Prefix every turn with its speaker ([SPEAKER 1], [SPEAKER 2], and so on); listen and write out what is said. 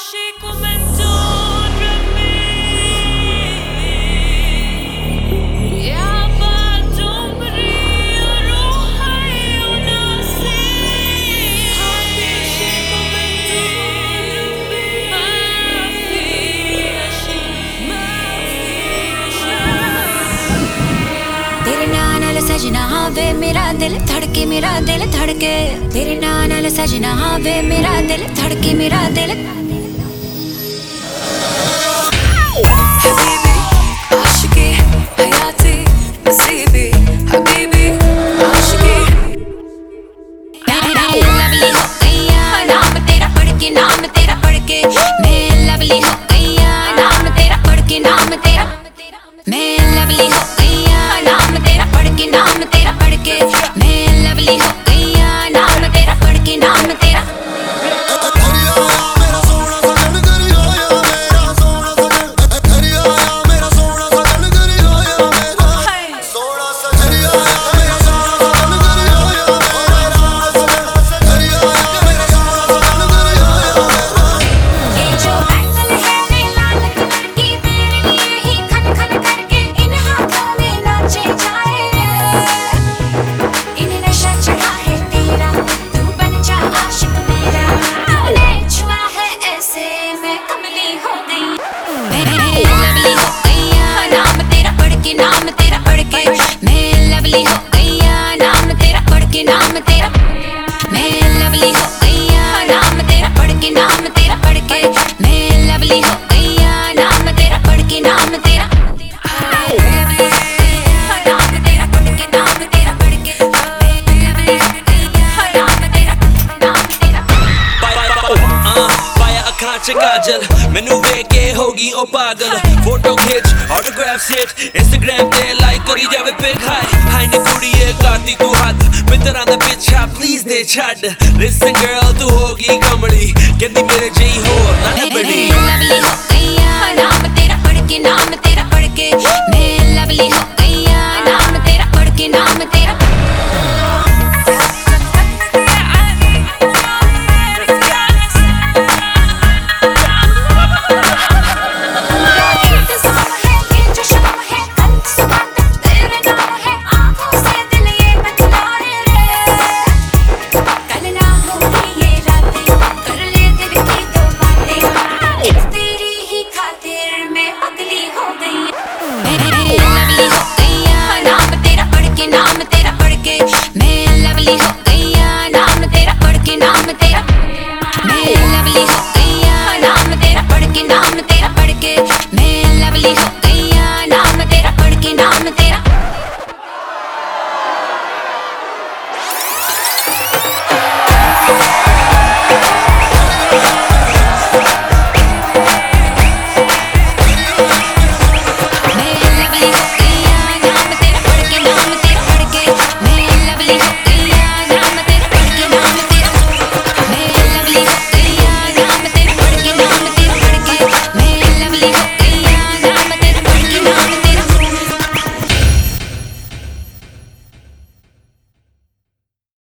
[SPEAKER 1] सजना वे मेरा दिल धड़के, मेरा दिल धड़के तेरे नाल सजना वे मेरा दिल धड़के, मेरा दिल हबीबी आशिकी हयाती नसीबी हबीबी आशिकी लवली हो गईया नाम तेरा पढ़ के, नाम तेरा पढ़ के मैं लवली हो गईया नाम तेरा पढ़ के, नाम तेरा मैं लवली हो गईया नाम तेरा पढ़ के, नाम तेरा पढ़ के मैं लवली हो गईया नाम तेरा पढ़ के, नाम तेरा नाम तेरा पढ़ के मैं लवली हो गईया नाम तेरा पढ़ के, नाम तेरा मैं लवली हो गईया नाम तेरा पढ़ के, नाम तेरा पढ़ के मैं लवली हो गईया नाम तेरा पढ़ के, नाम तेरा नाम तेरा पढ़ के, नाम तेरा पढ़ के नाम तेरा
[SPEAKER 2] पाया अखां च काजल मैनू वेख के होगी ओ पागल फोटो खिच ऑटोग्राफ सेट इंस्टाग्राम ते लाइक करी जावे पिक हाय ने कुड़िए करदी तू हद मित्तरां दा पिछा प्लीज दे छड्ड लिसन गर्ल तू होगी कमली कहंदी मेरे जेही हो